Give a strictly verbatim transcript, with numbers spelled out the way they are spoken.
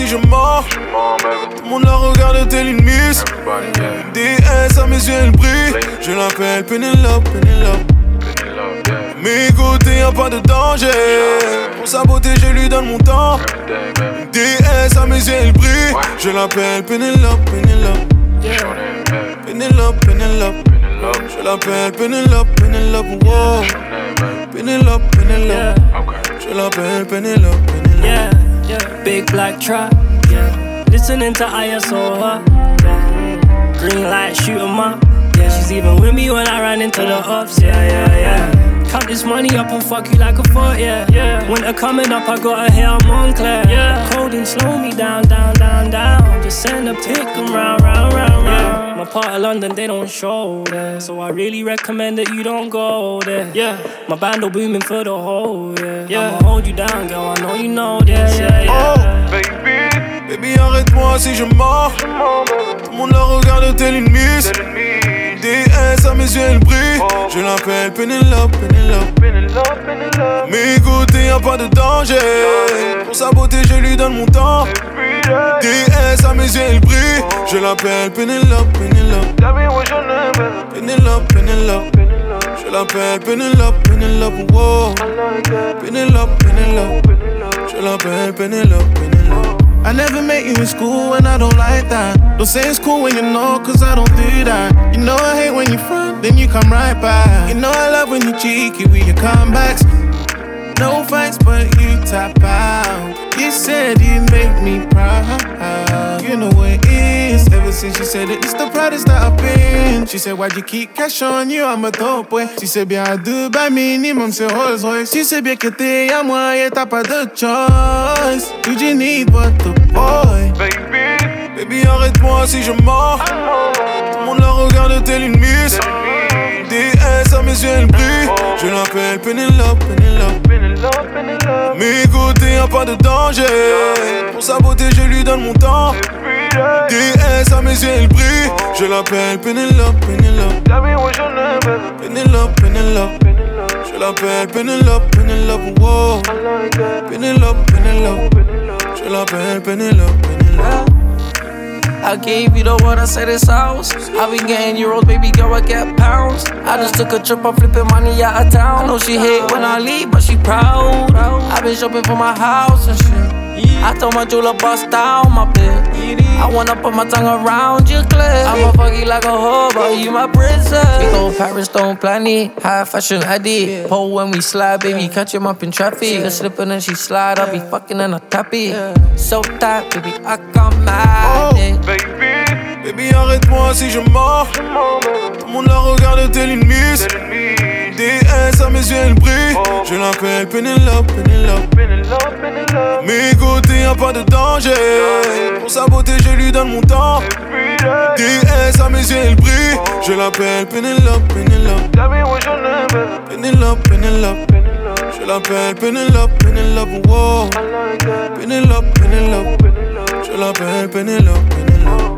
si je mens. Tout le monde la regarde tel une miss. D S à mes yeux elle brille. Je l'appelle Penelope, Penelope. Mais côté y'a pas de danger. Pour sa beauté je lui donne mon temps. D S à mes yeux elle brille. Je l'appelle Penelope, Penelope. Penelope, Penelope. Je l'appelle Penelope, Penelope. Wow. Penelope, Penelope. Je l'appelle Penelope, Penelope. Yeah, yeah. Big black truck. Yeah. Listening to I S O her. Yeah. Green light, shoot 'em up. Yeah, she's even with me when I ran into the ups. Yeah, yeah, yeah. Count this money up and fuck you like a foot, yeah, yeah. Winter coming up, I gotta hit up Montclair, yeah. Cold and slow me down, down, down, down. Just send a pick 'em round, round, round, round. My part of London, they don't show there, so I really recommend that you don't go there, yeah. My bando booming for the whole, yeah, yeah. I'ma hold you down, girl, I know you know this, yeah, yeah. Oh, baby, baby, arrête-moi si je mens. Tout le monde la regarde tel une miss. D S à mes yeux elle brille. Je l'appelle Penelope, Penelope. Mais côté y'a pas de danger. Pour sa beauté je lui donne mon temps. D S à mes yeux elle brille. Je l'appelle Penelope, Penelope. Penelope, Penelope. Je l'appelle Penelope, Penelope. Wow. Penelope, Penelope. Je l'appelle Penelope, Penelope. I never met you in school and I don't like that. Don't say it's cool when you know, cause I don't do that. You know I hate when you front, then you come right back. You know I love when you cheeky with your comebacks. No fights, but you tap out. You said you'd make me proud. You know what it is. Ever since you said it, it's the proudest that I've been. She said, why'd you keep cash on you? I'm a dope boy. She said, bien à deux bas minimum, c'est Rolls Royce. She said, bien que t'es à moi et t'as pas de choice. Do you need but the boy? Baby, baby, arrête-moi si je mens. Tout le monde la regarde tel une miss. D S à mes yeux elle brille. Je l'appelle Penelope, Penelope. Mais côté y'a pas de danger. Pour sa beauté je lui donne mon temps. D S à mes yeux elle brille. Je l'appelle Penelope, Penelope. Penelope, Penelope. Je l'appelle Penelope, Penelope. Wow. Penelope, Penelope. Je l'appelle Penelope, Penelope. I gave you the word, I said it's ours. I been getting euros, baby girl, I get pounds. I just took a trip, I'm flipping money out of town. I know she hate when I leave, but she proud. I been shopping for my house and shit. I told my jeweler bust down my bed. I wanna put my tongue around your clit. I'ma fuck you like a hoe, but you my princess. We go Paris, don't plan it. High fashion addict. Pole when we slide, baby, catch him up in traffic. She slipping and she slide, I be fucking and I tap it. So tight, baby, I got mad. Oh, baby, baby, arrête-moi si je mens. Tout le monde la regarde tel une miss. D S à mes yeux elle brille. Je l'appelle Penelope, Penelope. Mais côté y'a pas de danger. Pour sa beauté je lui donne mon temps. D S à mes yeux elle brille. Je l'appelle Penelope, Penelope. Penelope, Penelope. Je l'appelle Penelope, Penelope. Wow. Penelope, Penelope. Je l'appelle Penelope, Penelope.